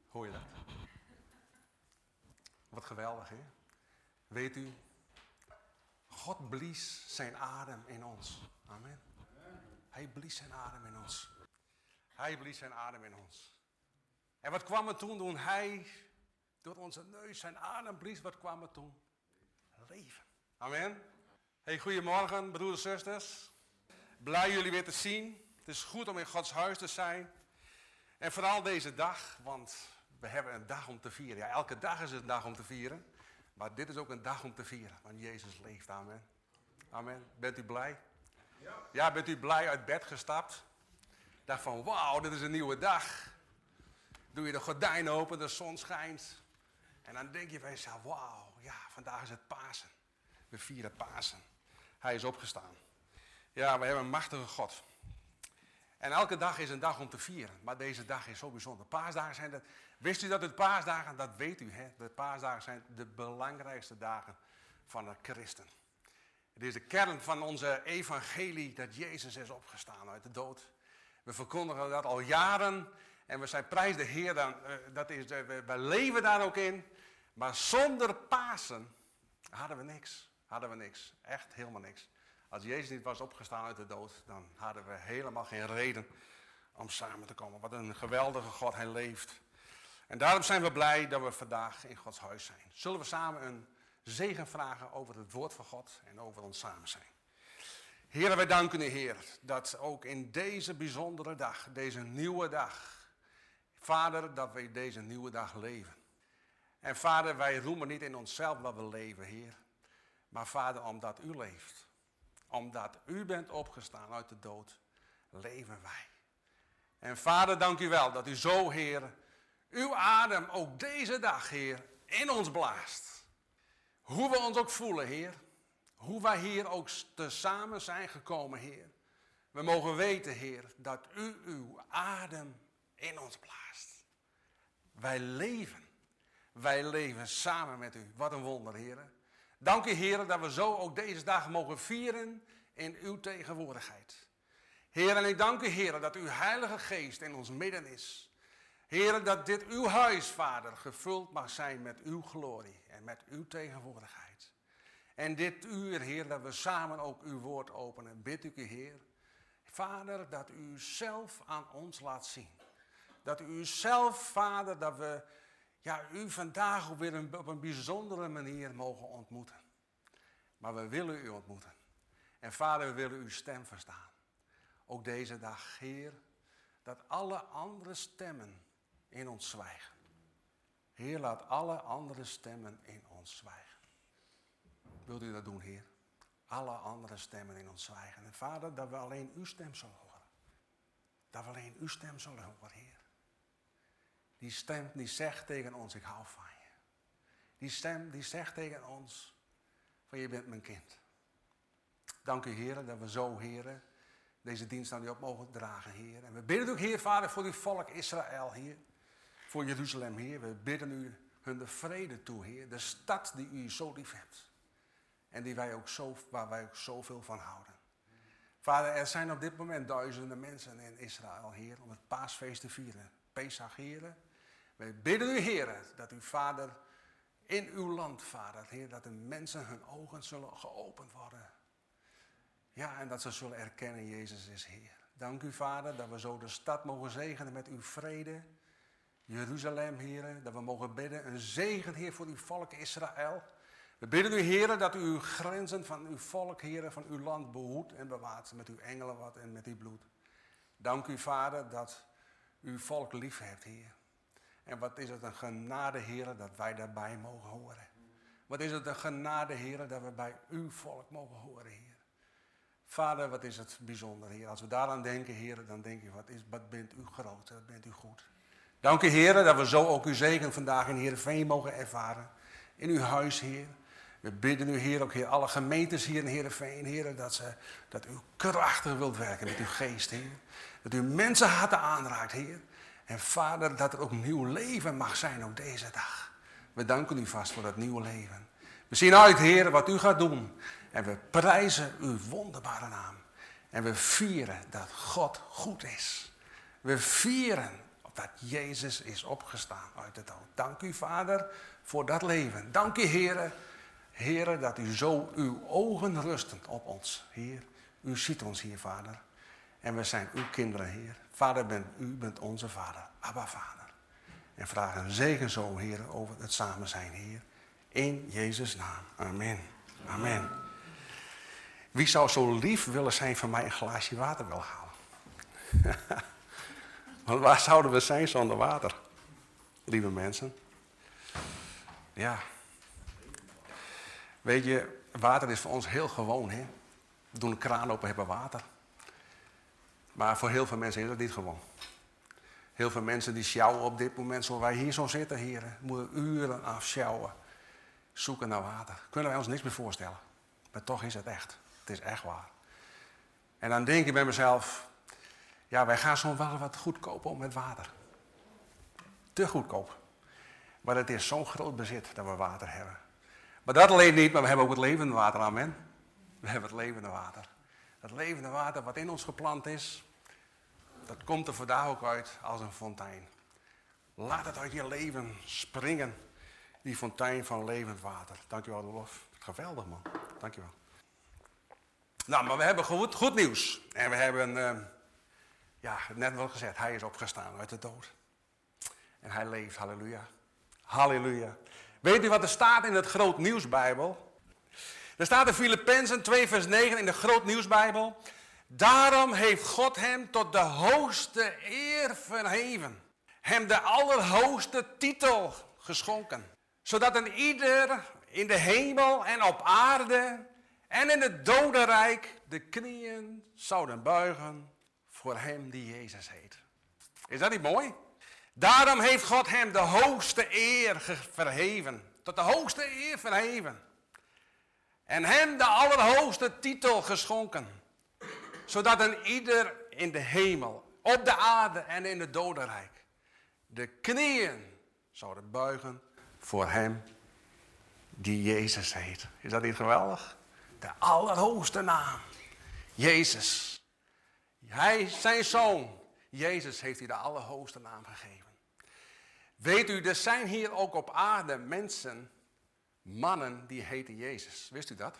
Hoor je dat? Wat geweldig, hè? Weet u, God blies zijn adem in ons. Amen. Hij blies zijn adem in ons. Hij blies zijn adem in ons. En wat kwam er toen hij door onze neus zijn adem blies? Wat kwam er toen? Leven. Amen. Hey, goedemorgen, broeders en zusters. Blij jullie weer te zien. Het is goed om in Gods huis te zijn. En vooral deze dag, want we hebben een dag om te vieren. Ja, elke dag is het een dag om te vieren. Maar dit is ook een dag om te vieren, want Jezus leeft. Amen. Amen. Bent u blij? Ja, bent u blij uit bed gestapt? Dacht van, wauw, dit is een nieuwe dag. Doe je de gordijnen open, de zon schijnt. En dan denk je bij jezelf, wauw, ja, vandaag is het Pasen. We vieren Pasen. Hij is opgestaan. Ja, we hebben een machtige God. En elke dag is een dag om te vieren. Maar deze dag is zo bijzonder. Paasdagen zijn dat. Wist u dat het paasdagen, dat weet u, hè? De paasdagen zijn de belangrijkste dagen van een christen. Het is de kern van onze evangelie dat Jezus is opgestaan uit de dood. We verkondigen dat al jaren. En we zijn prijs de Heer, we leven daar ook in. Maar zonder Pasen hadden we niks. Echt helemaal niks. Als Jezus niet was opgestaan uit de dood, dan hadden we helemaal geen reden om samen te komen. Wat een geweldige God, hij leeft. En daarom zijn we blij dat we vandaag in Gods huis zijn. Zullen we samen een zegen vragen over het woord van God en over ons samen zijn. Heer, wij danken u, Heer, dat ook in deze bijzondere dag, deze nieuwe dag, Vader, dat wij deze nieuwe dag leven. En Vader, wij roemen niet in onszelf dat we leven, Heer. Maar Vader, omdat u leeft, omdat u bent opgestaan uit de dood, leven wij. En Vader, dank u wel dat u zo, Heer, uw adem ook deze dag, Heer, in ons blaast. Hoe we ons ook voelen, Heer. Hoe wij hier ook tezamen zijn gekomen, Heer. We mogen weten, Heer, dat u uw adem in ons blaast. Wij leven samen met u. Wat een wonder, Heer. Dank u, Heer, dat we zo ook deze dag mogen vieren in uw tegenwoordigheid. Heer, en ik dank u, Heer, dat uw Heilige Geest in ons midden is. Heer, dat dit uw huis, Vader, gevuld mag zijn met uw glorie en met uw tegenwoordigheid. En dit uur, Heer, dat we samen ook uw woord openen, bid ik u, Heer, Vader, dat u zelf aan ons laat zien. Dat u zelf, Vader, dat we u vandaag ook weer op een bijzondere manier mogen ontmoeten. Maar we willen u ontmoeten. En Vader, we willen uw stem verstaan. Ook deze dag, Heer, dat alle andere stemmen in ons zwijgen. Heer, laat alle andere stemmen in ons zwijgen. Wilt u dat doen, Heer? Alle andere stemmen in ons zwijgen. En Vader, dat we alleen uw stem zullen horen. Dat we alleen uw stem zullen horen, Heer. Die stem die zegt tegen ons, ik hou van je. Die stem die zegt tegen ons, van je bent mijn kind. Dank u, Heer, dat we zo, Heer, deze dienst aan u op mogen dragen, Heer. En we bidden ook, Heer, Vader, voor uw volk Israël, Heer. Voor Jeruzalem, Heer. We bidden u hun de vrede toe, Heer. De stad die u zo lief hebt. En die waar wij ook zoveel van houden. Vader, er zijn op dit moment duizenden mensen in Israël, Heer, om het paasfeest te vieren. Pesach, Heer. Wij bidden u, Heer, dat u, Vader, in uw land, Vader, Heer, dat de mensen hun ogen zullen geopend worden. Ja, en dat ze zullen erkennen, Jezus is Heer. Dank u, Vader, dat we zo de stad mogen zegenen met uw vrede. Jeruzalem, Heer, dat we mogen bidden. Een zegen, Heer, voor uw volk Israël. We bidden u, Heer, dat u uw grenzen van uw volk, Heer, van uw land behoedt en bewaart met uw engelenwat en met uw bloed. Dank u, Vader, dat uw volk lief hebt, Heer. En wat is het een genade, Heer, dat wij daarbij mogen horen. Wat is het een genade, Heer, dat we bij uw volk mogen horen, Heer. Vader, wat is het bijzonder, Heer. Als we daaraan denken, Heer, dan denk je, wat bent u groot, wat bent u goed. Dank u, Heer, dat we zo ook uw zegen vandaag in Heerenveen mogen ervaren. In uw huis, Heer. We bidden u, Heer, ook Heer, alle gemeentes hier in Heerenveen, Heer, dat u krachtig wilt werken met uw geest, Heer. Dat u mensenharten aanraakt, Heer. En Vader, dat er ook nieuw leven mag zijn op deze dag. We danken u vast voor dat nieuwe leven. We zien uit, Heer, wat u gaat doen. En we prijzen uw wonderbare naam. En we vieren dat God goed is. We vieren Dat Jezus is opgestaan uit de dood. Dank u, Vader, voor dat leven. Dank u, Heere. Heere, dat u zo uw ogen rusten op ons, Heer. U ziet ons hier, Vader. En we zijn uw kinderen, Heer. Vader, u bent onze Vader. Abba, Vader. En vraag een zegen zo, Heer, over het samen zijn, Heer. In Jezus' naam. Amen. Amen. Wie zou zo lief willen zijn van mij een glaasje water willen halen? Want waar zouden we zijn zonder water? Lieve mensen. Ja. Weet je, water is voor ons heel gewoon, hè? We doen een kraan open, hebben water. Maar voor heel veel mensen is dat niet gewoon. Heel veel mensen die sjouwen op dit moment, zoals wij hier zo zitten, heren, moeten uren afsjouwen. Zoeken naar water. Kunnen wij ons niks meer voorstellen. Maar toch is het echt. Het is echt waar. En dan denk ik bij mezelf, ja, wij gaan soms wel wat goedkoop om met water. Te goedkoop. Maar het is zo'n groot bezit dat we water hebben. Maar dat alleen niet, maar we hebben ook het levende water, amen. We hebben het levende water. Het levende water wat in ons geplant is, dat komt er vandaag ook uit als een fontein. Laat het uit je leven springen, die fontein van levend water. Dankjewel, Rolof. Geweldig, man. Dankjewel. Nou, maar we hebben goed nieuws. En we hebben, net wel gezegd, hij is opgestaan uit de dood. En hij leeft, halleluja. Halleluja. Weet u wat er staat in het Groot Nieuwsbijbel? Er staat in Filippenzen 2 vers 9 in de Groot Nieuwsbijbel. Daarom heeft God hem tot de hoogste eer verheven. Hem de allerhoogste titel geschonken. Zodat een ieder in de hemel en op aarde en in het dodenrijk de knieën zouden buigen voor hem die Jezus heet. Is dat niet mooi? Daarom heeft God hem de hoogste eer verheven. Tot de hoogste eer verheven. En hem de allerhoogste titel geschonken. Zodat een ieder in de hemel, op de aarde en in het dodenrijk de knieën zouden buigen voor hem die Jezus heet. Is dat niet geweldig? De allerhoogste naam. Jezus. Hij, zijn zoon. Jezus heeft hij de allerhoogste naam gegeven. Weet u, er zijn hier ook op aarde mensen, mannen die heten Jezus. Wist u dat?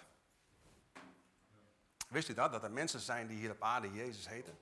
Wist u dat? Dat er mensen zijn die hier op aarde Jezus heten?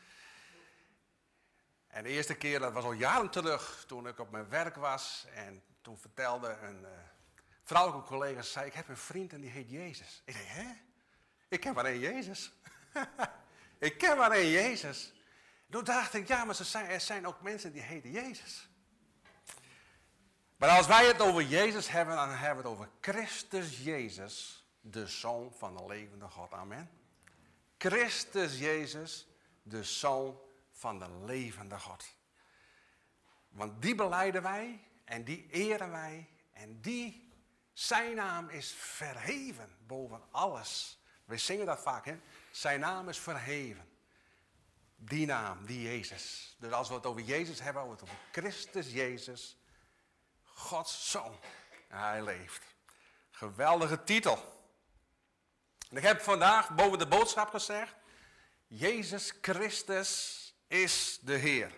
En de eerste keer, dat was al jaren terug, toen ik op mijn werk was. En toen vertelde een vrouwelijke collega, zei ik heb een vriend en die heet Jezus. Ik dacht, hè? Ik ken maar één Jezus. Ik ken maar één Jezus. Toen dacht ik, ja, maar er zijn ook mensen die heten Jezus. Maar als wij het over Jezus hebben, dan hebben we het over Christus Jezus, de Zoon van de levende God. Amen. Christus Jezus, de Zoon van de levende God. Want die belijden wij en die eren wij en zijn naam is verheven boven alles. We zingen dat vaak, hè? Zijn naam is verheven. Die naam, die Jezus. Dus als we het over Jezus hebben, hebben we het over Christus Jezus, Gods Zoon. En hij leeft. Geweldige titel. En ik heb vandaag boven de boodschap gezegd, Jezus Christus is de Heer.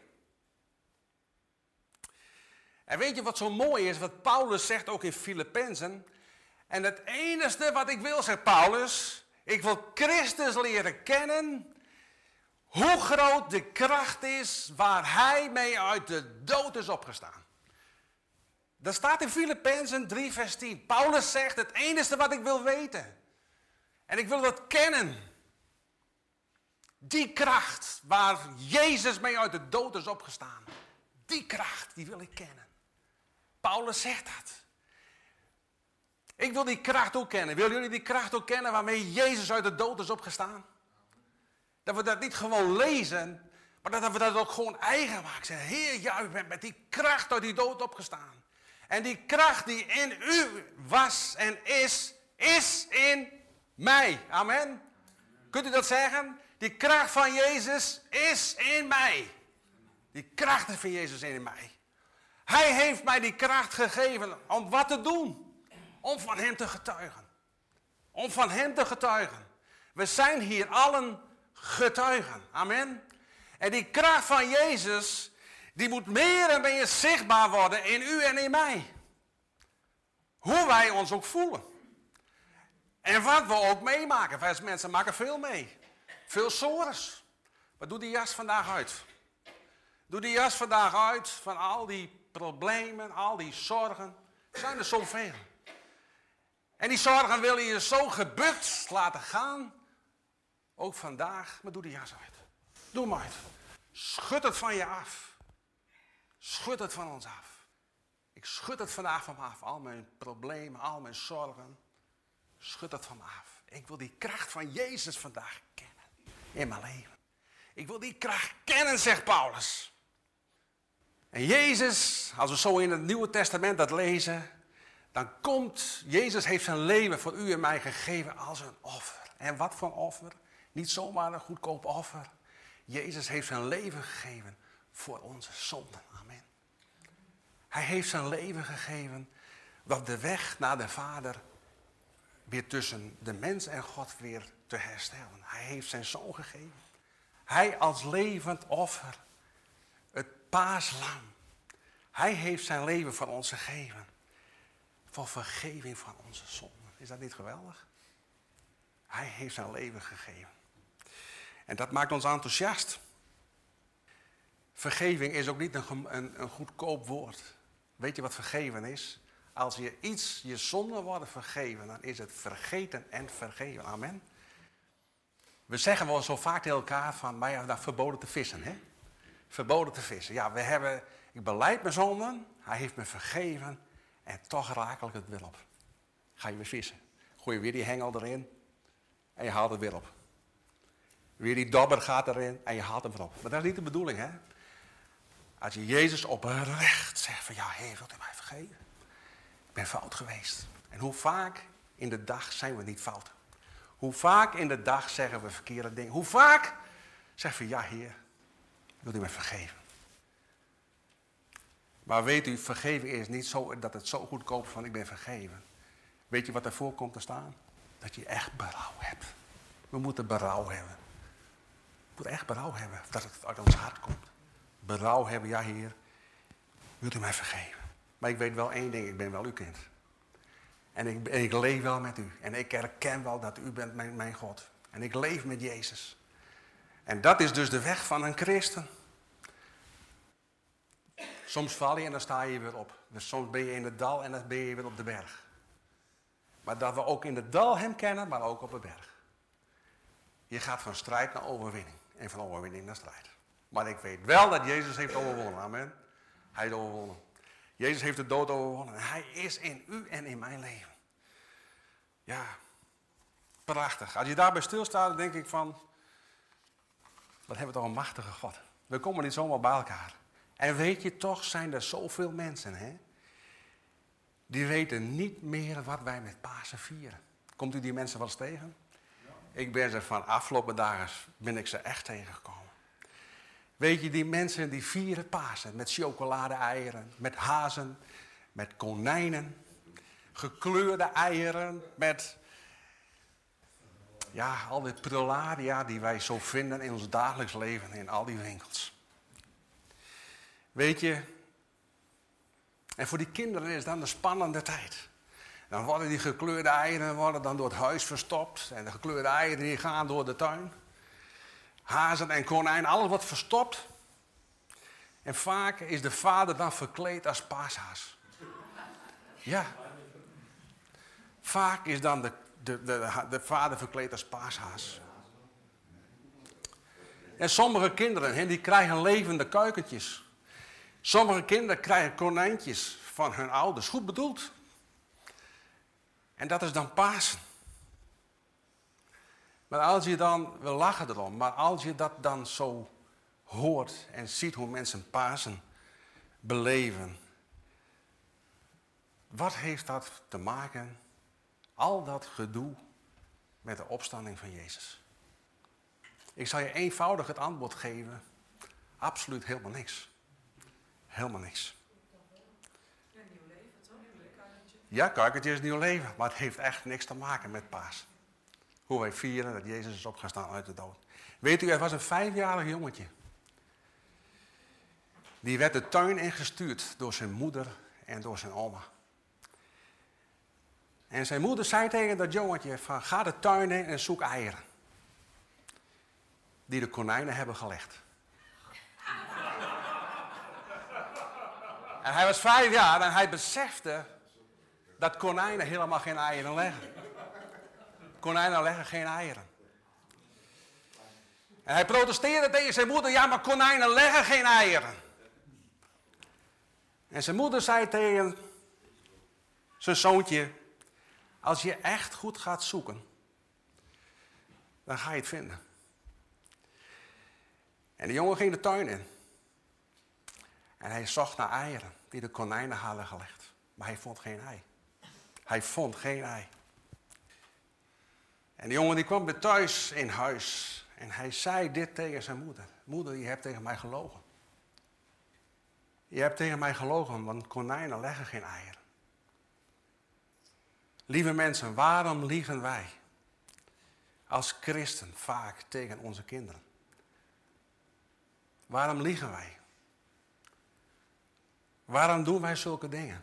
En weet je wat zo mooi is, wat Paulus zegt ook in Filippenzen? En het enige wat ik wil, zegt Paulus, ik wil Christus leren kennen, hoe groot de kracht is waar hij mee uit de dood is opgestaan. Dat staat in Filippenzen 3 vers 10. Paulus zegt, het enige wat ik wil weten, en ik wil dat kennen, die kracht waar Jezus mee uit de dood is opgestaan, die kracht, die wil ik kennen. Paulus zegt dat. Ik wil die kracht ook kennen. Willen jullie die kracht ook kennen waarmee Jezus uit de dood is opgestaan? Dat we dat niet gewoon lezen, maar dat we dat ook gewoon eigen maken. Zeggen, Heer, ja, u bent met die kracht uit die dood opgestaan. En die kracht die in u was en is in mij. Amen. Kunt u dat zeggen? Die kracht van Jezus is in mij. Die kracht van Jezus is in mij. Hij heeft mij die kracht gegeven om wat te doen. Om van hem te getuigen. Om van hem te getuigen. We zijn hier allen getuigen. Amen. En die kracht van Jezus, Die moet meer en meer zichtbaar worden in u en in mij. Hoe wij ons ook voelen. En wat we ook meemaken. Wij als mensen maken veel mee. Veel sores. Maar doe die jas vandaag uit. Doe die jas vandaag uit van al die problemen, al die zorgen. Er zijn er zoveel. En die zorgen willen je zo gebukt laten gaan. Ook vandaag, maar doe die jas uit. Doe hem uit. Schud het van je af. Schud het van ons af. Ik schud het vandaag van me af. Al mijn problemen, al mijn zorgen. Schud het van me af. Ik wil die kracht van Jezus vandaag kennen. In mijn leven. Ik wil die kracht kennen, zegt Paulus. En Jezus, als we zo in het Nieuwe Testament dat lezen, dan komt, Jezus heeft zijn leven voor u en mij gegeven als een offer. En wat voor offer? Niet zomaar een goedkoop offer. Jezus heeft zijn leven gegeven voor onze zonden. Amen. Hij heeft zijn leven gegeven dat de weg naar de Vader weer tussen de mens en God weer te herstellen. Hij heeft zijn zoon gegeven. Hij als levend offer. Het paaslam. Hij heeft zijn leven voor ons gegeven. Voor vergeving van onze zonden. Is dat niet geweldig? Hij heeft zijn leven gegeven. En dat maakt ons enthousiast. Vergeving is ook niet een goedkoop woord. Weet je wat vergeven is? Als je zonden worden vergeven, dan is het vergeten en vergeven. Amen. We zeggen wel zo vaak tegen elkaar van, maar ja, verboden te vissen. Hè? Verboden te vissen. Ja, ik belijd mijn zonden, hij heeft me vergeven en toch rakel ik het weer op. Ga je weer vissen. Gooi je weer die hengel erin en je haalt het weer op. Weer die dobber gaat erin en je haalt hem weer op. Maar dat is niet de bedoeling, hè. Als je Jezus oprecht zegt van, ja, Heer, wilt u mij vergeven? Ik ben fout geweest. En hoe vaak in de dag zijn we niet fout? Hoe vaak in de dag zeggen we verkeerde dingen? Hoe vaak zeggen we, ja, Heer, wilt u mij vergeven? Maar weet u, vergeven is niet zo dat het zo goedkoop is van ik ben vergeven. Weet je wat ervoor komt te staan? Dat je echt berouw hebt. We moeten berouw hebben. We moeten echt berouw hebben, dat het uit ons hart komt. Berouw hebben, ja Heer, wilt u mij vergeven? Maar ik weet wel één ding, ik ben wel uw kind. En ik leef wel met u. En ik herken wel dat u bent mijn God. En ik leef met Jezus. En dat is dus de weg van een christen. Soms val je en dan sta je weer op. Dus soms ben je in het dal en dan ben je weer op de berg. Maar dat we ook in het dal hem kennen, maar ook op de berg. Je gaat van strijd naar overwinning. En van overwinning naar strijd. Maar ik weet wel dat Jezus heeft overwonnen. Amen. Hij heeft overwonnen. Jezus heeft de dood overwonnen. En hij is in u en in mijn leven. Ja, prachtig. Als je daarbij stilstaat, dan denk ik van, wat hebben we toch een machtige God. We komen niet zomaar bij elkaar. En weet je, toch zijn er zoveel mensen, hè, die weten niet meer wat wij met Pasen vieren. Komt u die mensen wel eens tegen? Ja. Ik ben ze van afgelopen dagen, ben ik ze echt tegengekomen. Weet je, die mensen die vieren Pasen met chocolade-eieren, met hazen, met konijnen, gekleurde eieren, met ja, al die prularia die wij zo vinden in ons dagelijks leven in al die winkels. Weet je, en voor die kinderen is dan de spannende tijd. Dan worden die gekleurde eieren dan door het huis verstopt. En de gekleurde eieren die gaan door de tuin. Hazen en konijnen, alles wordt verstopt. En vaak is de vader dan verkleed als paashaas. Ja. Vaak is dan de vader verkleed als paashaas. En sommige kinderen, die krijgen levende kuikentjes. Sommige kinderen krijgen konijntjes van hun ouders. Goed bedoeld. En dat is dan Pasen. Maar als je dan, we lachen erom, maar als je dat dan zo hoort en ziet hoe mensen Pasen beleven. Wat heeft dat te maken, al dat gedoe, met de opstanding van Jezus? Ik zal je eenvoudig het antwoord geven. Absoluut helemaal niks. Helemaal niks. Ja, nieuw leven, toch? Kuikentje. Ja, kuikentje is nieuw leven, maar het heeft echt niks te maken met Pasen. Hoe wij vieren dat Jezus is opgestaan uit de dood. Weet u, er was een 5-jarig jongetje. die werd de tuin ingestuurd door zijn moeder en door zijn oma. En zijn moeder zei tegen dat jongetje van ga de tuin in en zoek eieren. Die de konijnen hebben gelegd. En hij was 5 jaar en hij besefte dat konijnen helemaal geen eieren leggen. Konijnen leggen geen eieren. En hij protesteerde tegen zijn moeder, ja maar konijnen leggen geen eieren. En zijn moeder zei tegen zijn zoontje, als je echt goed gaat zoeken, dan ga je het vinden. En de jongen ging de tuin in. En hij zocht naar eieren die de konijnen hadden gelegd. Maar hij vond geen ei. Hij vond geen ei. En de jongen die kwam weer thuis in huis. En hij zei dit tegen zijn moeder. Moeder, je hebt tegen mij gelogen. Je hebt tegen mij gelogen, want konijnen leggen geen eieren. Lieve mensen, waarom liegen wij als christen vaak tegen onze kinderen? Waarom liegen wij? Waarom doen wij zulke dingen?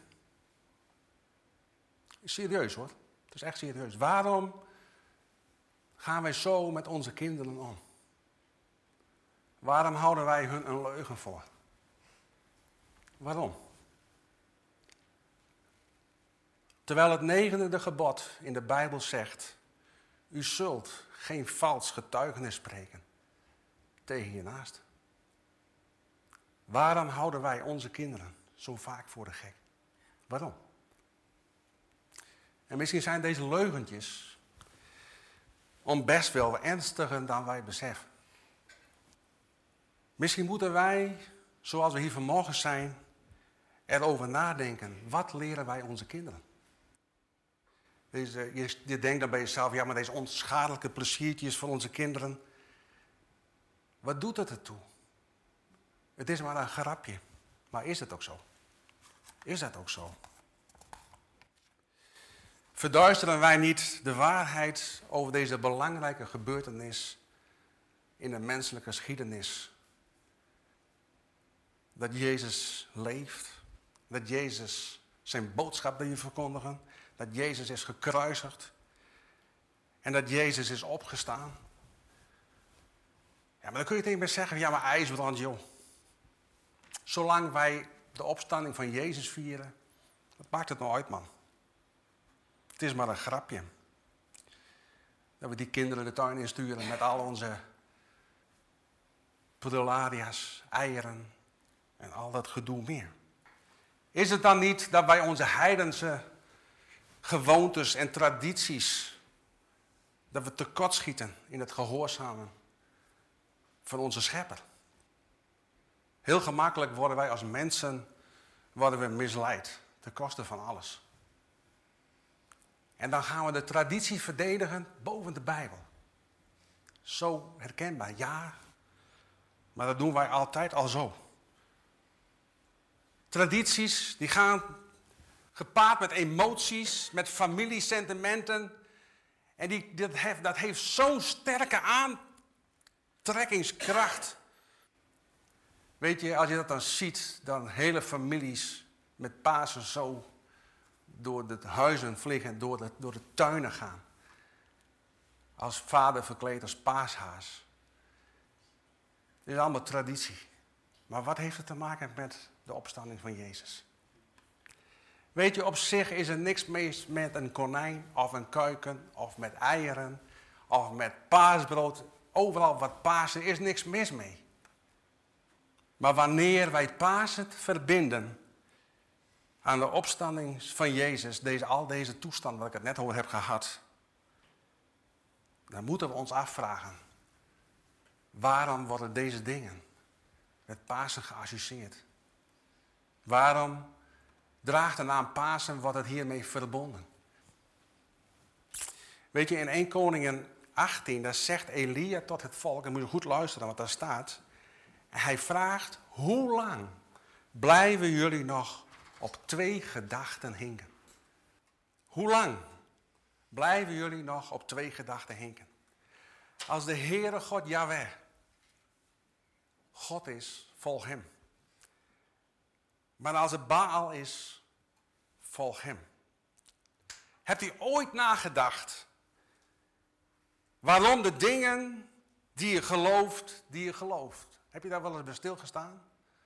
Serieus hoor, het is echt serieus. Waarom gaan wij zo met onze kinderen om? Waarom houden wij hun een leugen voor? Waarom? Terwijl het 9e gebod in de Bijbel zegt, u zult geen vals getuigenis spreken tegen je naaste. Waarom houden wij onze kinderen zo vaak voor de gek? Waarom? En misschien zijn deze leugentjes om best wel ernstiger dan wij beseffen. Misschien moeten wij, zoals we hier vanmorgen zijn, erover nadenken. Wat leren wij onze kinderen? Je denkt dan bij jezelf, ja maar deze onschadelijke pleziertjes voor onze kinderen. Wat doet het ertoe? Het is maar een grapje. Maar is het ook zo? Is dat ook zo? Verduisteren wij niet de waarheid over deze belangrijke gebeurtenis in de menselijke geschiedenis? Dat Jezus leeft, dat Jezus zijn boodschap wil verkondigen, dat Jezus is gekruisigd en dat Jezus is opgestaan. Ja, maar dan kun je tegen mij zeggen, ja maar ijsbrand joh. Zolang wij de opstanding van Jezus vieren, wat maakt het nou uit man? Het is maar een grapje. Dat we die kinderen de tuin insturen met al onze prularia's, eieren en al dat gedoe meer. Is het dan niet dat wij onze heidense gewoontes en tradities, dat we tekortschieten in het gehoorzamen van onze schepper? Heel gemakkelijk worden wij als mensen misleid, ten koste van alles. En dan gaan we de traditie verdedigen boven de Bijbel. Zo herkenbaar, ja. Maar dat doen wij altijd al zo. Tradities die gaan gepaard met emoties, met familiesentimenten. En dat heeft zo'n sterke aantrekkingskracht. Weet je, als je dat dan ziet, dan hele families met Pasen zo door de huizen vliegen, door de tuinen gaan. Als vader verkleed als paashaas. Dit is allemaal traditie. Maar wat heeft het te maken met de opstanding van Jezus? Weet je, op zich is er niks mis met een konijn of een kuiken of met eieren of met paasbrood. Overal wat Pasen is niks mis mee. Maar wanneer wij Pasen verbinden aan de opstanding van Jezus, al deze toestand wat ik het net over heb gehad, dan moeten we ons afvragen, waarom worden deze dingen met Pasen geassocieerd? Waarom draagt de naam Pasen, wordt het hiermee verbonden? Weet je, in 1 Koningen 18, daar zegt Elia tot het volk, en moet je goed luisteren wat daar staat. Hij vraagt, hoe lang blijven jullie nog op 2 gedachten hinken? Hoe lang blijven jullie nog op 2 gedachten hinken? Als de Heere God Jahweh God is, volg hem. Maar als het Baal is, volg hem. Hebt u ooit nagedacht waarom de dingen die je gelooft? Heb je daar wel eens bij stilgestaan?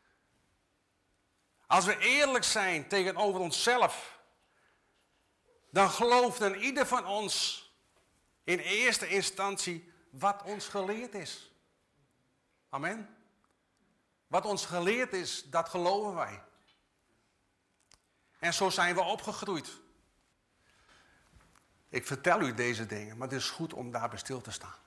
Als we eerlijk zijn tegenover onszelf, dan gelooft een ieder van ons in eerste instantie wat ons geleerd is. Amen. Wat ons geleerd is, dat geloven wij. En zo zijn we opgegroeid. Ik vertel u deze dingen, maar het is goed om daarbij stil te staan.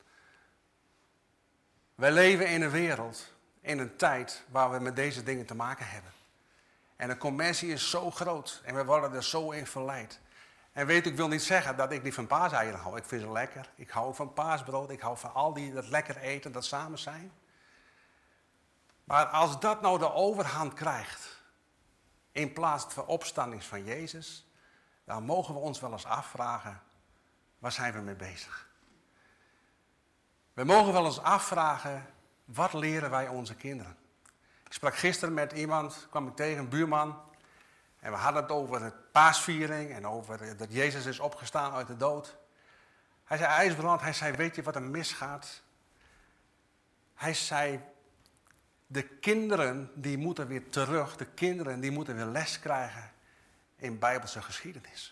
Wij leven in een wereld, in een tijd waar we met deze dingen te maken hebben. En de commercie is zo groot en we worden er zo in verleid. En weet u, ik wil niet zeggen dat ik niet van paaseieren hou. Ik vind ze lekker. Ik hou van paasbrood. Ik hou van al dat lekker eten, dat samen zijn. Maar als dat nou de overhand krijgt, in plaats van de opstanding van Jezus, dan mogen we ons wel eens afvragen, waar zijn we mee bezig? We mogen wel eens afvragen, wat leren wij onze kinderen? Ik sprak gisteren met iemand, kwam ik tegen, een buurman. En we hadden het over het paasviering en over dat Jezus is opgestaan uit de dood. Hij zei, IJsbrand, hij zei, weet je wat er misgaat? Hij zei, de kinderen die moeten weer terug, de kinderen die moeten weer les krijgen in Bijbelse geschiedenis.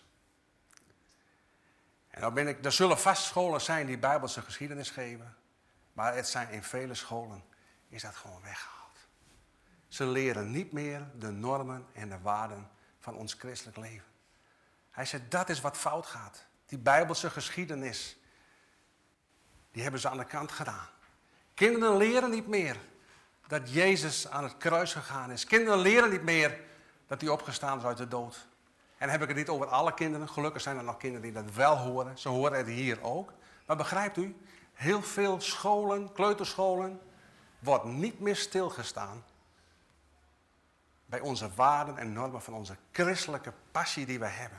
En er zullen vast scholen zijn die Bijbelse geschiedenis geven, maar het zijn in vele scholen, is dat gewoon weggehaald. Ze leren niet meer de normen en de waarden van ons christelijk leven. Hij zei, dat is wat fout gaat. Die Bijbelse geschiedenis, die hebben ze aan de kant gedaan. Kinderen leren niet meer dat Jezus aan het kruis gegaan is. Kinderen leren niet meer dat hij opgestaan is uit de dood. En dan heb ik het niet over alle kinderen. Gelukkig zijn er nog kinderen die dat wel horen. Ze horen het hier ook. Maar begrijpt u, heel veel scholen, kleuterscholen, wordt niet meer stilgestaan bij onze waarden en normen van onze christelijke passie die we hebben.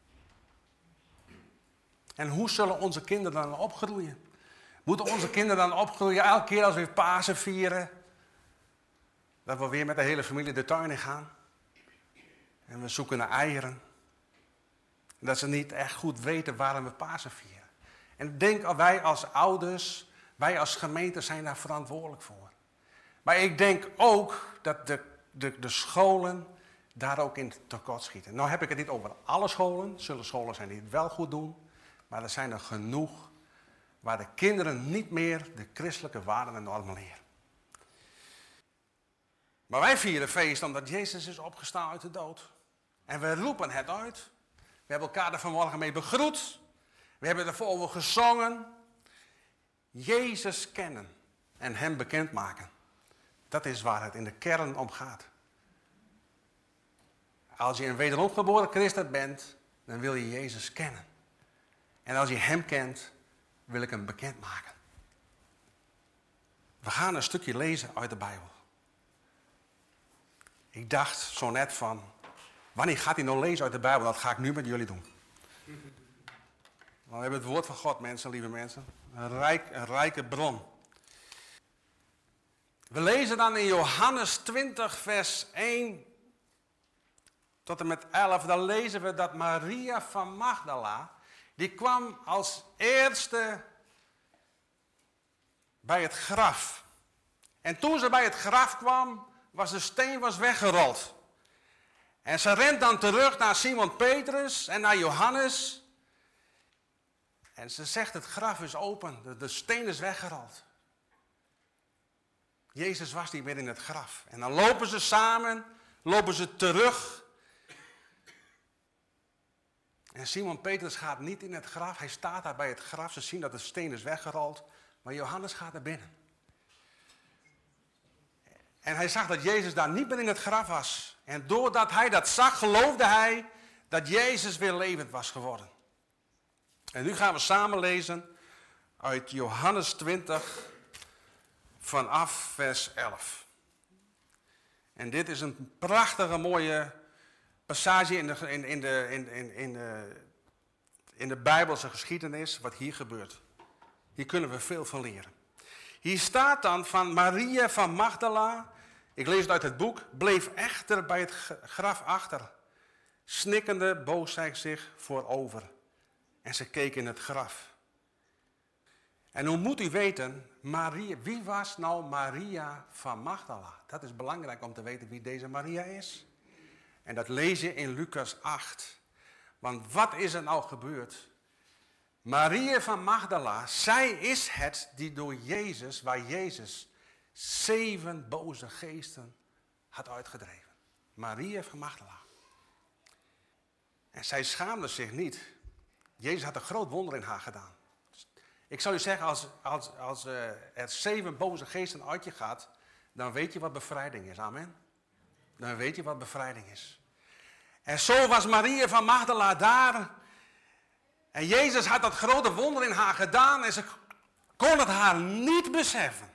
En hoe zullen onze kinderen dan opgroeien? Moeten onze kinderen dan opgroeien elke keer als we Pasen vieren, dat we weer met de hele familie de tuin in gaan? En we zoeken naar eieren. En dat ze niet echt goed weten waarom we Pasen vieren. En ik denk, wij als ouders, wij als gemeente zijn daar verantwoordelijk voor. Maar ik denk ook dat de scholen daar ook in tekort schieten. Nou heb ik het niet over alle scholen. Er zullen scholen zijn die het wel goed doen. Maar er zijn er genoeg waar de kinderen niet meer de christelijke waarden en normen leren. Maar wij vieren feest omdat Jezus is opgestaan uit de dood. En we roepen het uit. We hebben elkaar er vanmorgen mee begroet. We hebben ervoor gezongen. Jezus kennen en hem bekendmaken. Dat is waar het in de kern om gaat. Als je een wederomgeboren christen bent, dan wil je Jezus kennen. En als je hem kent, wil ik hem bekendmaken. We gaan een stukje lezen uit de Bijbel. Ik dacht zo net van, wanneer gaat hij nou lezen uit de Bijbel? Dat ga ik nu met jullie doen. We hebben het woord van God, mensen, lieve mensen. Een rijke bron. We lezen dan in Johannes 20, vers 1 tot en met 11. Dan lezen we dat Maria van Magdala, die kwam als eerste bij het graf. En toen ze bij het graf kwam, was de steen weggerold. En ze rent dan terug naar Simon Petrus en naar Johannes. En ze zegt, het graf is open, de steen is weggerold. Jezus was niet meer in het graf. En dan lopen ze samen, lopen ze terug. En Simon Petrus gaat niet in het graf, hij staat daar bij het graf. Ze zien dat de steen is weggerold, maar Johannes gaat er binnen. En hij zag dat Jezus daar niet meer in het graf was. En doordat hij dat zag, geloofde hij dat Jezus weer levend was geworden. En nu gaan we samen lezen uit Johannes 20 vanaf vers 11. En dit is een prachtige mooie passage in de Bijbelse geschiedenis wat hier gebeurt. Hier kunnen we veel van leren. Hier staat dan van Maria van Magdala, Ik lees het uit het boek. Bleef echter bij het graf achter. Snikkende boog zij zich voorover. En ze keek in het graf. En hoe moet u weten, Maria, wie was nou Maria van Magdala? Dat is belangrijk om te weten wie deze Maria is. En dat lees je in Lucas 8. Want wat is er nou gebeurd? Maria van Magdala, zij is het die door Jezus, waar Jezus 7 boze geesten had uitgedreven. Maria van Magdala. En zij schaamde zich niet. Jezus had een groot wonder in haar gedaan. Ik zou u zeggen, als er 7 boze geesten uit je gaat, dan weet je wat bevrijding is. Amen. Dan weet je wat bevrijding is. En zo was Maria van Magdala daar. En Jezus had dat grote wonder in haar gedaan en ze kon het haar niet beseffen.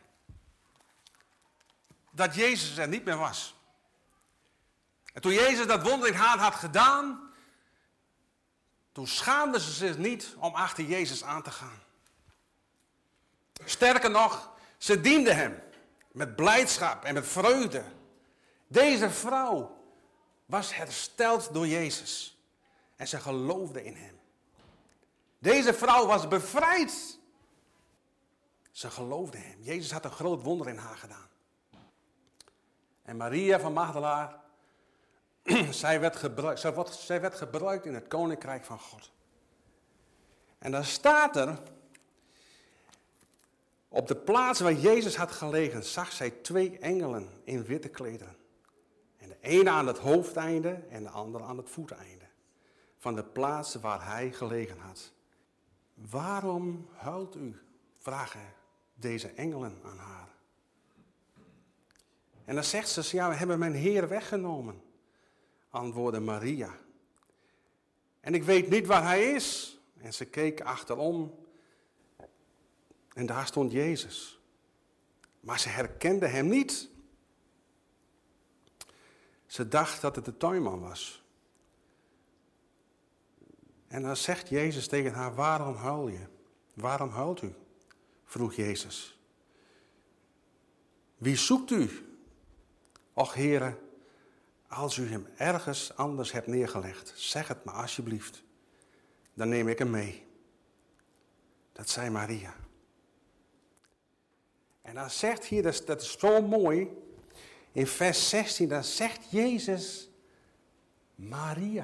Dat Jezus er niet meer was. En toen Jezus dat wonder in haar had gedaan, toen schaamde ze zich niet om achter Jezus aan te gaan. Sterker nog, ze diende hem met blijdschap en met vreugde. Deze vrouw was hersteld door Jezus en ze geloofde in hem. Deze vrouw was bevrijd. Ze geloofde hem. Jezus had een groot wonder in haar gedaan. En Maria van Magdala, zij werd gebruikt in het koninkrijk van God. En dan staat er, op de plaats waar Jezus had gelegen, zag zij 2 engelen in witte klederen. En de ene aan het hoofdeinde en de andere aan het voeteinde. Van de plaats waar hij gelegen had. Waarom huilt u? Vragen deze engelen aan haar. En dan zegt ze, ja, we hebben mijn Heer weggenomen. Antwoordde Maria. En ik weet niet waar hij is. En ze keek achterom. En daar stond Jezus. Maar ze herkende hem niet. Ze dacht dat het de tuinman was. En dan zegt Jezus tegen haar, waarom huil je? Waarom huilt u? Vroeg Jezus. Wie zoekt u? Och Heere, als u hem ergens anders hebt neergelegd, zeg het me alsjeblieft. Dan neem ik hem mee. Dat zei Maria. En dan zegt hier, dat is zo mooi, in vers 16, dan zegt Jezus, Maria.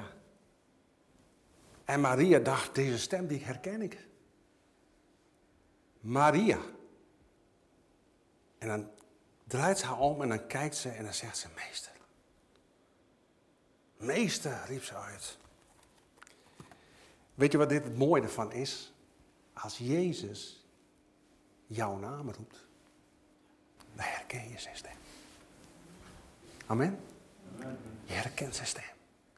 En Maria dacht, deze stem die herken ik. Maria. En dan draait ze haar om en dan kijkt ze en dan zegt ze, meester. Meester, riep ze uit. Weet je wat dit het mooie ervan is? Als Jezus jouw naam roept, dan herken je zijn stem. Amen? Je herkent zijn stem.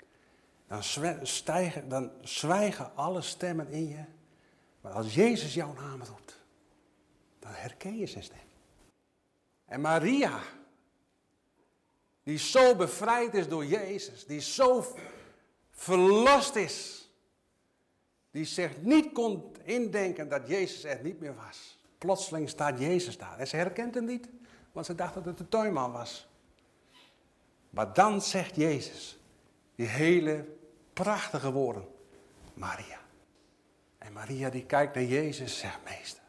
Dan zwijgen alle stemmen in je. Maar als Jezus jouw naam roept, dan herken je zijn stem. En Maria, die zo bevrijd is door Jezus, die zo verlost is, die zich niet kon indenken dat Jezus er niet meer was. Plotseling staat Jezus daar en ze herkent hem niet, want ze dacht dat het de tuinman was. Maar dan zegt Jezus die hele prachtige woorden, Maria. En Maria die kijkt naar Jezus en zegt, meester.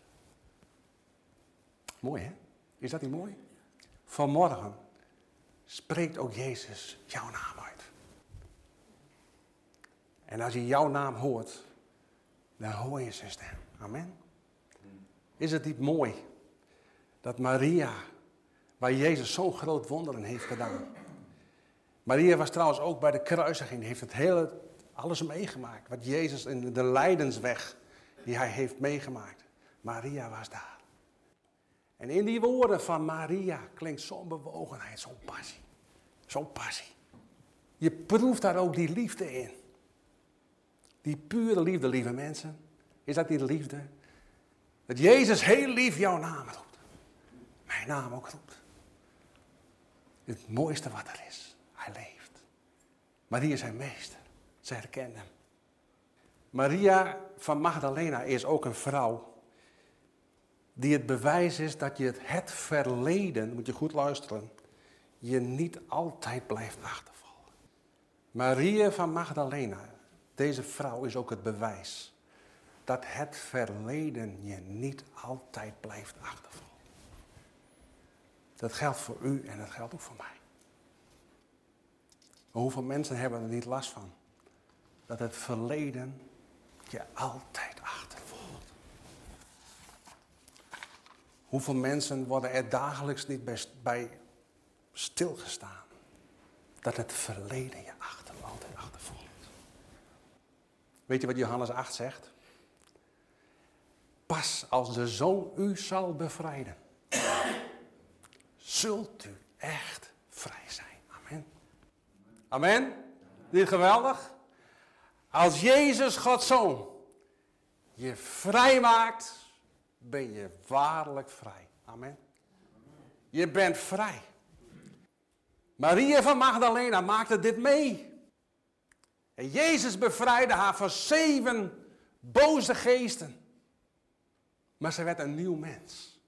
Mooi hè? Is dat niet mooi? Vanmorgen spreekt ook Jezus jouw naam uit. En als je jouw naam hoort, dan hoor je zijn stem. Amen. Is het niet mooi dat Maria, waar Jezus zo'n groot wonder in heeft gedaan. Maria was trouwens ook bij de kruisiging, heeft alles meegemaakt. Wat Jezus in de lijdensweg die hij heeft meegemaakt. Maria was daar. En in die woorden van Maria klinkt zo'n bewogenheid, zo'n passie. Zo'n passie. Je proeft daar ook die liefde in. Die pure liefde, lieve mensen. Is dat die liefde? Dat Jezus heel lief jouw naam roept. Mijn naam ook roept. Het mooiste wat er is. Hij leeft. Maria is zijn meester. Ze herkent hem. Maria van Magdalena is ook een vrouw die het bewijs is dat je het verleden, moet je goed luisteren, je niet altijd blijft achtervolgen. Maria van Magdalena, deze vrouw is ook het bewijs dat het verleden je niet altijd blijft achtervolgen. Dat geldt voor u en dat geldt ook voor mij. Maar hoeveel mensen hebben er niet last van? Dat het verleden je altijd achtervolgt. Hoeveel mensen worden er dagelijks niet bij stilgestaan? Dat het verleden je altijd achtervolgt. Weet je wat Johannes 8 zegt? Pas als de Zoon u zal bevrijden, zult u echt vrij zijn. Amen. Amen. Niet geweldig? Als Jezus, Gods Zoon, je vrij maakt, ben je waarlijk vrij. Amen. Je bent vrij. Maria van Magdalena maakte dit mee. En Jezus bevrijdde haar van 7 boze geesten. Maar ze werd een nieuw mens.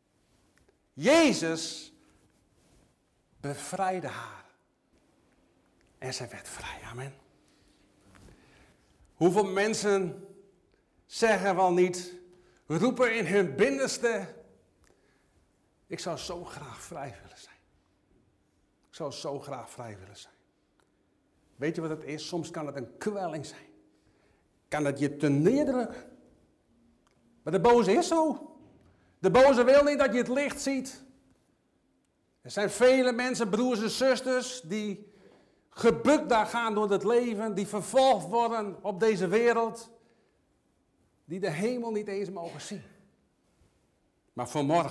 Jezus bevrijdde haar. En ze werd vrij. Amen. Hoeveel mensen zeggen wel niet, roepen in hun binnenste, ik zou zo graag vrij willen zijn. Ik zou zo graag vrij willen zijn. Weet je wat het is? Soms kan het een kwelling zijn. Kan het je te neerdrukken. Maar de boze is zo. De boze wil niet dat je het licht ziet. Er zijn vele mensen, broers en zusters, die gebukt daar gaan door het leven, die vervolgd worden op deze wereld, die de hemel niet eens mogen zien. Maar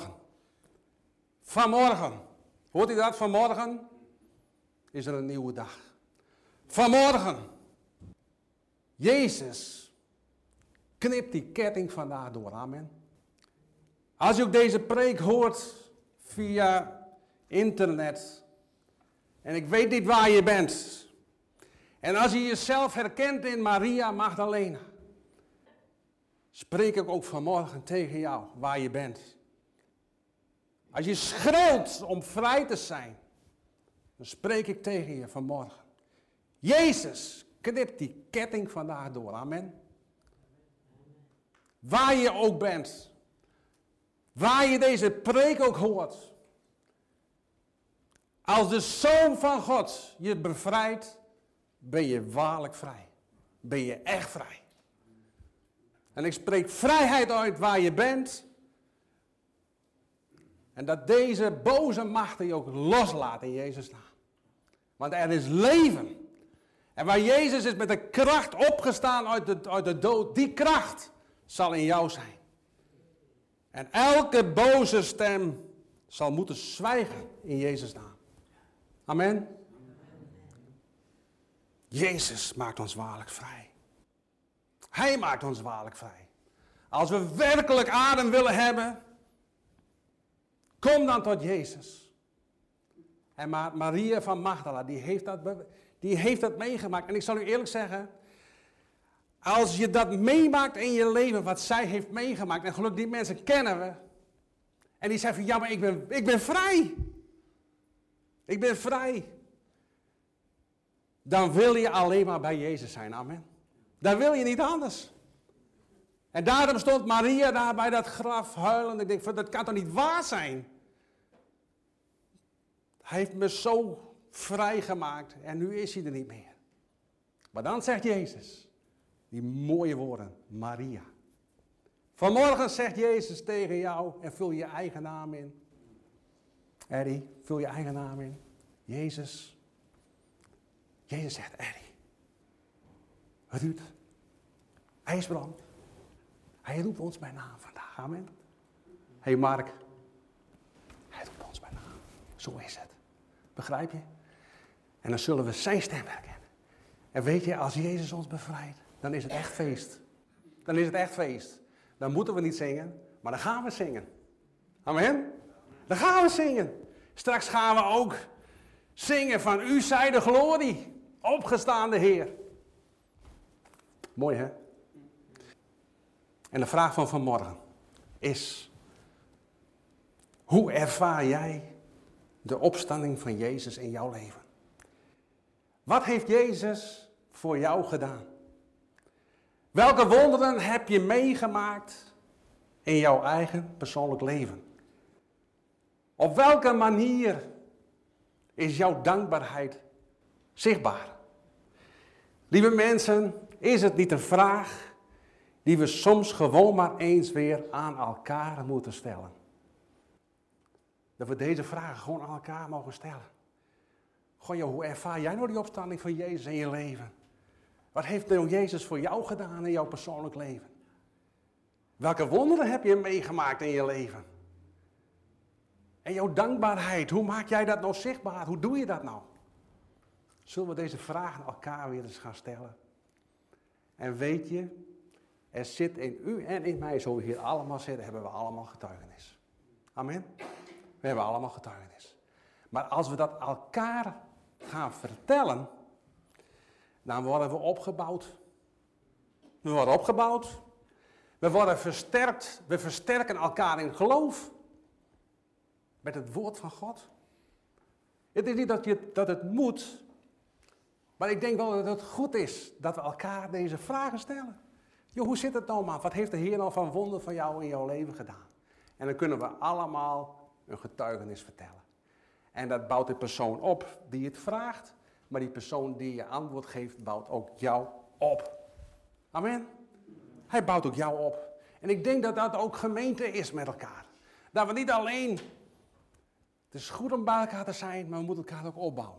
vanmorgen, hoort u dat? Vanmorgen is er een nieuwe dag. Vanmorgen, Jezus knipt die ketting vandaag door. Amen. Als je ook deze preek hoort via internet, en ik weet niet waar je bent, en als je jezelf herkent in Maria Magdalena, spreek ik ook vanmorgen tegen jou waar je bent. Als je schreeuwt om vrij te zijn, dan spreek ik tegen je vanmorgen. Jezus knipt die ketting vandaag door. Amen. Waar je ook bent, waar je deze preek ook hoort. Als de Zoon van God je bevrijdt, ben je waarlijk vrij. Ben je echt vrij. En ik spreek vrijheid uit waar je bent. En dat deze boze machten je ook loslaten in Jezus' naam. Want er is leven. En waar Jezus is met de kracht opgestaan uit de dood, die kracht zal in jou zijn. En elke boze stem zal moeten zwijgen in Jezus' naam. Amen. Jezus maakt ons waarlijk vrij. Hij maakt ons waarlijk vrij. Als we werkelijk adem willen hebben, kom dan tot Jezus. En Maria van Magdala, die heeft dat meegemaakt. En ik zal u eerlijk zeggen, als je dat meemaakt in je leven, wat zij heeft meegemaakt, en gelukkig die mensen kennen we, en die zeggen van, ja, maar ik ben vrij. Ik ben vrij. Dan wil je alleen maar bij Jezus zijn, amen. Dan wil je niet anders. En daarom stond Maria daar bij dat graf huilend. Ik denk, dat kan toch niet waar zijn? Hij heeft me zo vrijgemaakt en nu is hij er niet meer. Maar dan zegt Jezus, die mooie woorden, Maria. Vanmorgen zegt Jezus tegen jou en vul je eigen naam in. Eddie, vul je eigen naam in. Jezus. Jezus zegt, Eddie. Ruud. IJsbrand. Hij roept ons bij naam vandaag. Amen. Hey Mark. Hij roept ons bij naam. Zo is het. Begrijp je? En dan zullen we zijn stem herkennen. En weet je, als Jezus ons bevrijdt, dan is het echt feest. Dan is het echt feest. Dan moeten we niet zingen, maar dan gaan we zingen. Amen? Dan gaan we zingen. Straks gaan we ook zingen van U zij de glorie, opgestaande Heer. Mooi hè? En de vraag van vanmorgen is, hoe ervaar jij de opstanding van Jezus in jouw leven. Wat heeft Jezus voor jou gedaan? Welke wonderen heb je meegemaakt in jouw eigen persoonlijk leven? Op welke manier is jouw dankbaarheid zichtbaar? Lieve mensen, is het niet een vraag die we soms gewoon maar eens weer aan elkaar moeten stellen? Dat we deze vragen gewoon aan elkaar mogen stellen. Goh, joh, hoe ervaar jij nou die opstanding van Jezus in je leven? Wat heeft nou Jezus voor jou gedaan in jouw persoonlijk leven? Welke wonderen heb je meegemaakt in je leven? En jouw dankbaarheid, hoe maak jij dat nou zichtbaar? Hoe doe je dat nou? Zullen we deze vragen elkaar weer eens gaan stellen? En weet je, er zit in u en in mij, zo we hier allemaal zitten, hebben we allemaal getuigenis. Amen. We hebben allemaal getuigenis. Maar als we dat elkaar gaan vertellen, dan worden we opgebouwd. We worden opgebouwd. We worden versterkt. We versterken elkaar in geloof. Met het woord van God. Het is niet dat het moet. Maar ik denk wel dat het goed is dat we elkaar deze vragen stellen. Joh, hoe zit het nou, man? Wat heeft de Heer nou van wonder van jou in jouw leven gedaan? En dan kunnen we allemaal een getuigenis vertellen. En dat bouwt de persoon op die het vraagt. Maar die persoon die je antwoord geeft, bouwt ook jou op. Amen. Hij bouwt ook jou op. En ik denk dat dat ook gemeente is met elkaar. Dat we niet alleen... Het is goed om bij elkaar te zijn, maar we moeten elkaar ook opbouwen.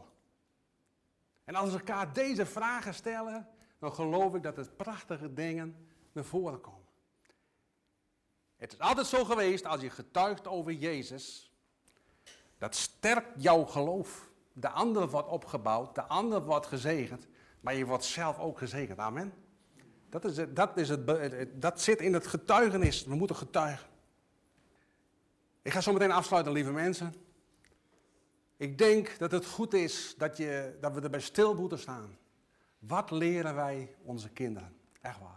En als we elkaar deze vragen stellen, dan geloof ik dat er prachtige dingen naar voren komen. Het is altijd zo geweest, als je getuigt over Jezus, dat sterkt jouw geloof. De ander wordt opgebouwd, de ander wordt gezegend, maar je wordt zelf ook gezegend. Amen. Dat zit in het getuigenis. We moeten getuigen. Ik ga zo meteen afsluiten, lieve mensen. Ik denk dat het goed is dat we erbij stil moeten staan. Wat leren wij onze kinderen? Echt waar.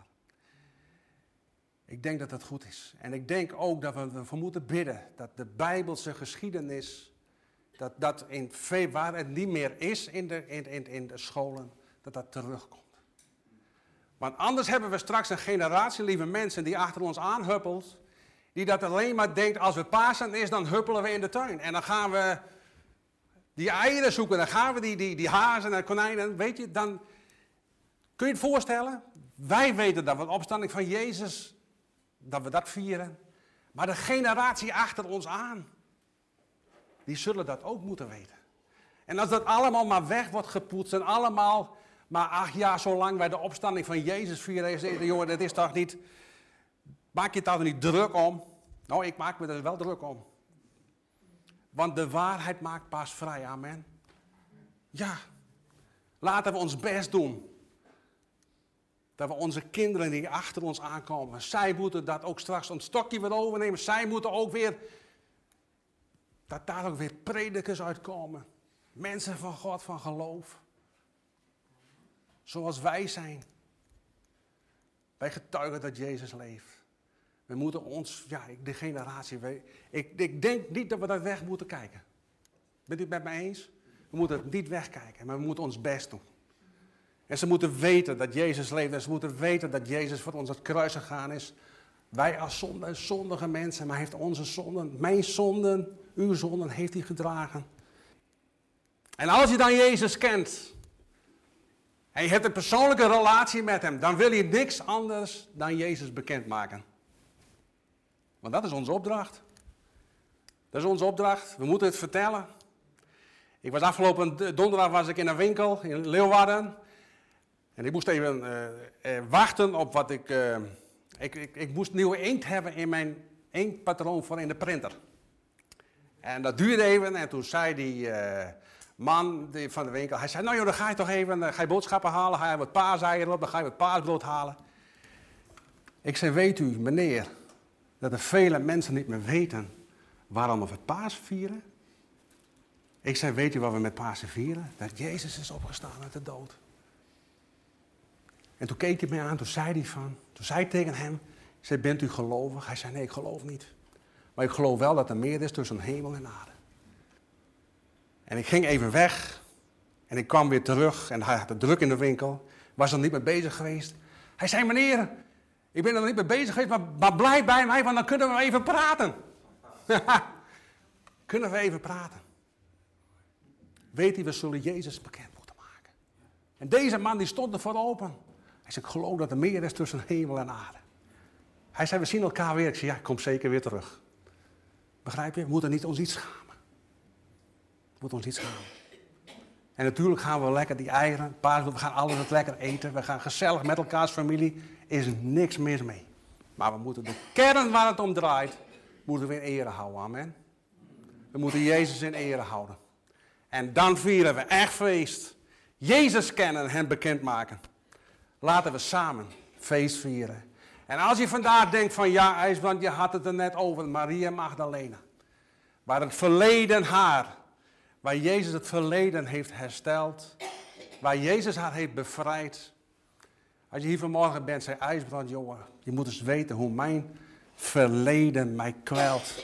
Ik denk dat dat goed is. En ik denk ook dat we ervoor moeten bidden dat de Bijbelse geschiedenis, dat waar het niet meer is in de scholen, dat terugkomt. Want anders hebben we straks een generatie, lieve mensen, die achter ons aanhuppelt, die dat alleen maar denkt, als het Pasen is, dan huppelen we in de tuin. En dan gaan we die eieren zoeken, dan gaan we die hazen en konijnen, weet je, dan kun je het voorstellen. Wij weten dat we de opstanding van Jezus, dat we dat vieren. Maar de generatie achter ons aan, die zullen dat ook moeten weten. En als dat allemaal maar weg wordt gepoetst en allemaal, maar ach ja, zolang wij de opstanding van Jezus vieren, jongen, dat is toch niet, maak je het daar niet druk om? Nou, ik maak me er wel druk om. Want de waarheid maakt pas vrij, amen. Ja, laten we ons best doen. Dat we onze kinderen die achter ons aankomen, zij moeten dat ook straks een stokje weer overnemen. Zij moeten ook weer, dat daar ook weer predikers uitkomen. Mensen van God, van geloof. Zoals wij zijn. Wij getuigen dat Jezus leeft. We moeten ons, de generatie, ik denk niet dat we dat weg moeten kijken. Bent u het met mij eens? We moeten het niet wegkijken, maar we moeten ons best doen. En ze moeten weten dat Jezus leeft. En ze moeten weten dat Jezus voor ons het kruis gegaan is. Wij als zondige mensen, maar hij heeft onze zonden, mijn zonden, uw zonden, heeft hij gedragen. En als je dan Jezus kent, en je hebt een persoonlijke relatie met hem, dan wil je niks anders dan Jezus bekendmaken. Want dat is onze opdracht. Dat is onze opdracht. We moeten het vertellen. Afgelopen donderdag in een winkel in Leeuwarden. En ik moest even wachten op wat ik moest nieuwe inkt hebben in mijn inktpatroon voor in de printer. En dat duurde even en toen zei die man van de winkel, hij zei, nou joh, dan ga je toch even, ga je boodschappen halen, ga je wat paaseieren op, dan ga je wat paasbrood halen. Ik zei, weet u meneer, dat er vele mensen niet meer weten waarom we het Paas vieren? Ik zei, weet u wat we met Pasen vieren? Dat Jezus is opgestaan uit de dood. En toen keek hij mij aan, toen zei hij tegen hem, ik zei, bent u gelovig? Hij zei, nee, ik geloof niet. Maar ik geloof wel dat er meer is tussen hemel en aarde. En ik ging even weg. En ik kwam weer terug. En hij had het druk in de winkel. Was er niet mee bezig geweest. Hij zei, meneer, ik ben er niet mee bezig geweest, maar blijf bij mij, want dan kunnen we even praten. Kunnen we even praten. Weet u, we zullen Jezus bekend moeten maken. En deze man die stond er voor open. Hij zei, ik geloof dat er meer is tussen hemel en aarde. Hij zei, we zien elkaar weer. Ik zei, ja, ik kom zeker weer terug. Begrijp je? We moeten niet ons iets schamen. We moeten ons niet schamen. En natuurlijk gaan we lekker die eieren, we gaan alles lekker eten. We gaan gezellig met elkaars familie. Is er niks mis mee. Maar we moeten de kern waar het om draait, moeten we in ere houden. Amen. We moeten Jezus in ere houden. En dan vieren we echt feest. Jezus kennen en hem bekendmaken. Laten we samen feest vieren. En als je vandaag denkt van ja, IJsbrand, je had het er net over, Maria Magdalena. Waar het verleden haar, waar Jezus het verleden heeft hersteld. Waar Jezus haar heeft bevrijd. Als je hier vanmorgen bent, zei IJsbrand, jongen, je moet eens weten hoe mijn verleden mij kwelt.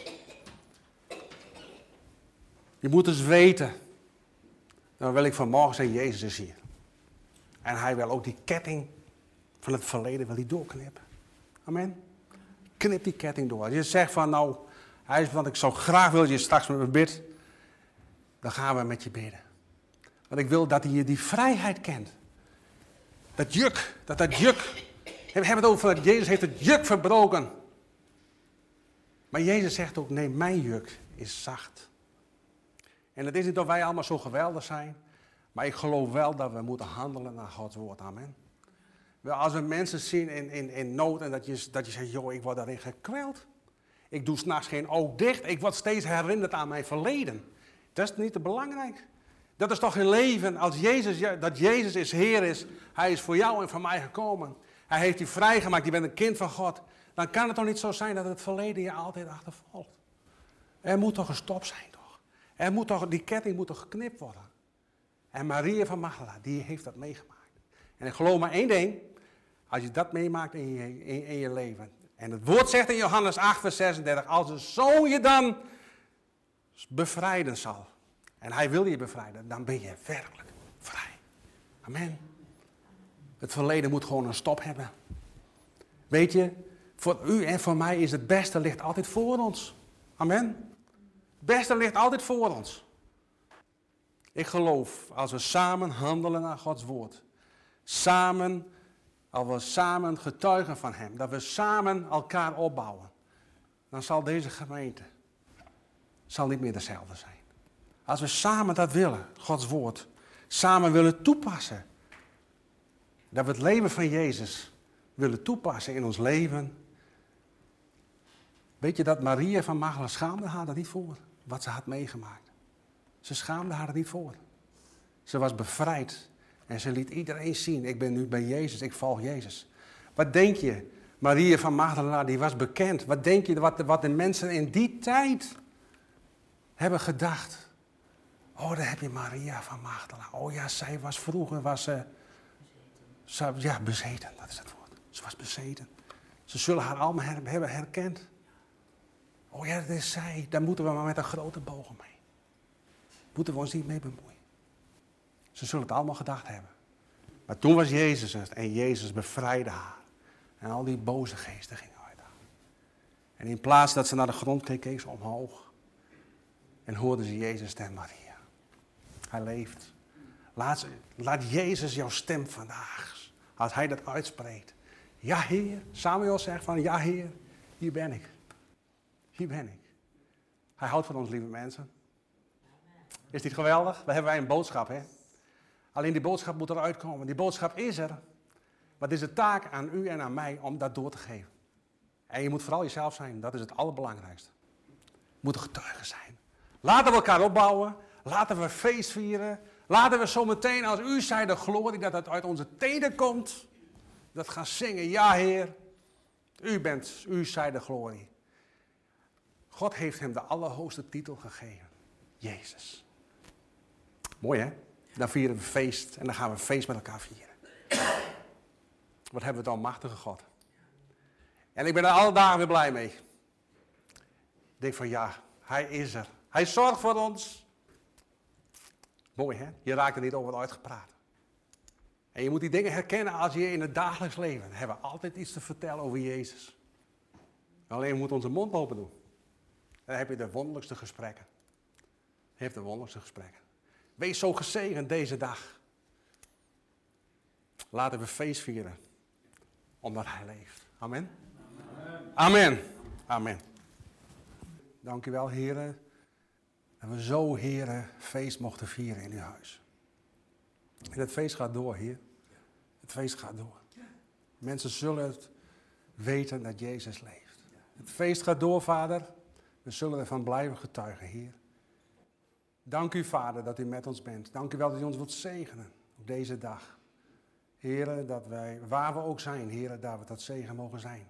Je moet eens weten. Dan wil ik vanmorgen zeggen, Jezus is hier. En hij wil ook die ketting van het verleden wil hij doorknippen. Amen. Knip die ketting door. Als je zegt van nou, IJsbrand, ik zou graag willen dat je straks met me bidt. Dan gaan we met je bidden. Want ik wil dat je die vrijheid kent. Dat juk. We hebben het over dat Jezus heeft het juk verbroken. Maar Jezus zegt ook, nee, mijn juk is zacht. En het is niet dat wij allemaal zo geweldig zijn. Maar ik geloof wel dat we moeten handelen naar Gods woord. Amen. Wel, als we mensen zien in nood en dat je zegt, joh, ik word daarin gekweld. Ik doe 's nachts geen oog dicht. Ik word steeds herinnerd aan mijn verleden. Dat is niet te belangrijk. Dat is toch een leven als Jezus, dat Jezus is Heer is. Hij is voor jou en voor mij gekomen. Hij heeft je vrijgemaakt. Je bent een kind van God. Dan kan het toch niet zo zijn dat het verleden je altijd achtervolgt. Er moet toch een stop zijn, toch? Die ketting moet toch geknipt worden. En Maria van Magdala, die heeft dat meegemaakt. En ik geloof maar één ding. Als je dat meemaakt in je leven. En het woord zegt in Johannes 8, vers 36. Als de Zoon je dan bevrijden zal. En hij wil je bevrijden. Dan ben je werkelijk vrij. Amen. Het verleden moet gewoon een stop hebben. Weet je, voor u en voor mij is het beste ligt altijd voor ons. Amen. Het beste ligt altijd voor ons. Ik geloof, als we samen handelen naar Gods woord. Als we samen getuigen van hem. Dat we samen elkaar opbouwen. Dan zal deze gemeente niet meer dezelfde zijn. Als we samen dat willen, Gods woord. Samen willen toepassen. Dat we het leven van Jezus willen toepassen in ons leven. Weet je dat Maria van Magdala schaamde haar er niet voor. Wat ze had meegemaakt. Ze schaamde haar er niet voor. Ze was bevrijd. En ze liet iedereen zien, ik ben nu bij Jezus, ik volg Jezus. Wat denk je? Maria van Magdala, die was bekend. Wat denk je wat de mensen in die tijd hebben gedacht? Oh, daar heb je Maria van Magdala. Oh ja, zij was vroeger, bezeten, dat is het woord. Ze was bezeten. Ze zullen haar allemaal hebben herkend. Oh ja, dat is zij. Daar moeten we maar met een grote bogen mee. Moeten we ons niet mee bemoeien. Ze zullen het allemaal gedacht hebben. Maar toen was Jezus het en Jezus bevrijdde haar. En al die boze geesten gingen uit haar. En in plaats dat ze naar de grond keek, keek ze omhoog. En hoorde ze Jezus stem, Maria. Hij leeft. Laat Jezus jouw stem vandaag, als hij dat uitspreekt. Ja, Heer. Samuel zegt van, ja, Heer, hier ben ik. Hier ben ik. Hij houdt van ons, lieve mensen. Is dit geweldig? Dan hebben wij een boodschap, hè? Alleen die boodschap moet eruit komen. Die boodschap is er. Wat is de taak aan u en aan mij om dat door te geven? En je moet vooral jezelf zijn. Dat is het allerbelangrijkste. We moeten getuigen zijn. Laten we elkaar opbouwen. Laten we feest vieren. Laten we zometeen, als u zij de glorie, dat het uit onze tenen komt. Dat gaan zingen. Ja, Heer. U zij de glorie. God heeft hem de allerhoogste titel gegeven. Jezus. Mooi, hè? Dan vieren we feest en dan gaan we feest met elkaar vieren. Wat hebben we dan, machtige God. En ik ben er alle dagen weer blij mee. Ik denk van ja, hij is er. Hij zorgt voor ons. Mooi hè? Je raakt er niet over uitgepraat. En je moet die dingen herkennen als je in het dagelijks leven. We hebben altijd iets te vertellen over Jezus. Alleen moet onze mond open doen. Dan heb je de wonderlijkste gesprekken. Je hebt de wonderlijkste gesprekken. Wees zo gezegend deze dag. Laten we feest vieren. Omdat hij leeft. Amen. Amen. Amen. Dank u wel, heren. Dat we zo, heren, feest mochten vieren in uw huis. En het feest gaat door, Heer. Het feest gaat door. Mensen zullen het weten dat Jezus leeft. Het feest gaat door, Vader. We zullen ervan blijven getuigen, Heer. Dank u, Vader, dat u met ons bent. Dank u wel dat u ons wilt zegenen op deze dag. Heer, dat wij, waar we ook zijn, Heer, daar we tot zegen mogen zijn.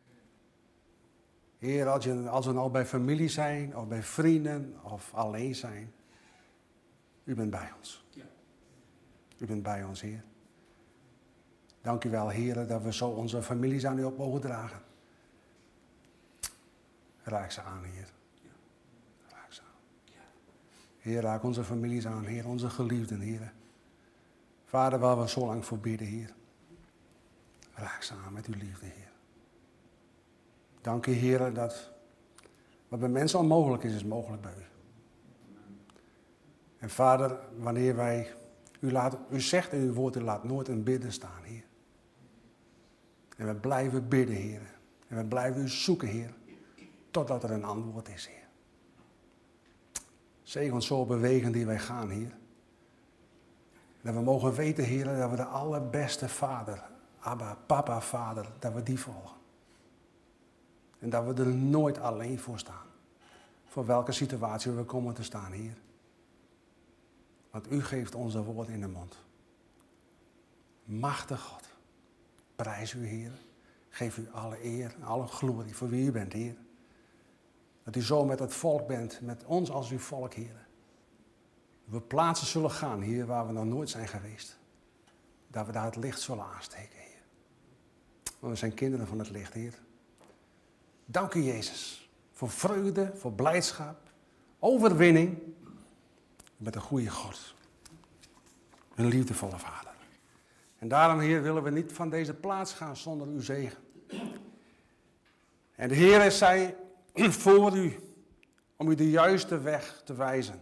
Heer, als we nou bij familie zijn, of bij vrienden, of alleen zijn. U bent bij ons. U bent bij ons, Heer. Dank u wel, Heer, dat we zo onze families aan u op mogen dragen. Raak ze aan, Heer. Raak ze aan. Heer, raak onze families aan, Heer, onze geliefden, Heer. Vader, waar we zo lang voor bidden, Heer. Raak ze aan met uw liefde, Heer. Dank u, Heer, dat wat bij mensen onmogelijk is, is mogelijk bij u. En Vader, wanneer wij, u zegt in uw woord, u laat nooit een bidden staan, Heer. En we blijven bidden, Heer. En we blijven u zoeken, Heer, totdat er een antwoord is, Heer. Zegen ons zo bewegen die wij gaan, Heer. Dat we mogen weten, Heer, dat we de allerbeste Vader, Abba, Papa, Vader, dat we die volgen. En dat we er nooit alleen voor staan. Voor welke situatie we komen te staan, Heer. Want u geeft onze woord in de mond. Machtig God, prijs u, Heer. Geef u alle eer en alle glorie voor wie u bent, Heer. Dat u zo met het volk bent, met ons als uw volk, Heer. We plaatsen zullen gaan, Heer, waar we nog nooit zijn geweest. Dat we daar het licht zullen aansteken, Heer. Want we zijn kinderen van het licht, Heer. Dank u, Jezus, voor vreugde, voor blijdschap, overwinning. U bent een goede God. Een liefdevolle Vader. En daarom, Heer, willen we niet van deze plaats gaan zonder uw zegen. En de Heer zei voor u, om u de juiste weg te wijzen.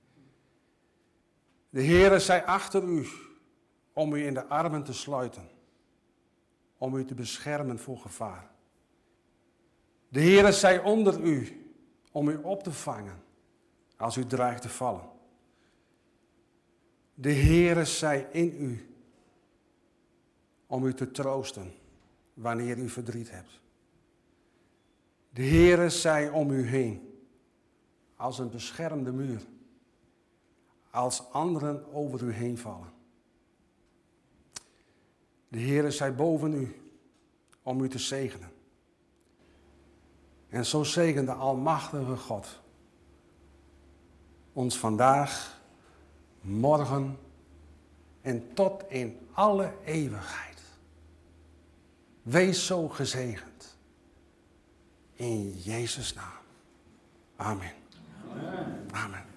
De Heer zij achter u, om u in de armen te sluiten. Om u te beschermen voor gevaar. De Heer zij onder u, om u op te vangen, als u dreigt te vallen. De Heer zij in u, om u te troosten, wanneer u verdriet hebt. De Heer zij om u heen, als een beschermde muur, als anderen over u heen vallen. De Heer zij boven u, om u te zegenen. En zo zegen de almachtige God ons vandaag, morgen en tot in alle eeuwigheid. Wees zo gezegend. In Jezus' naam. Amen. Amen. Amen.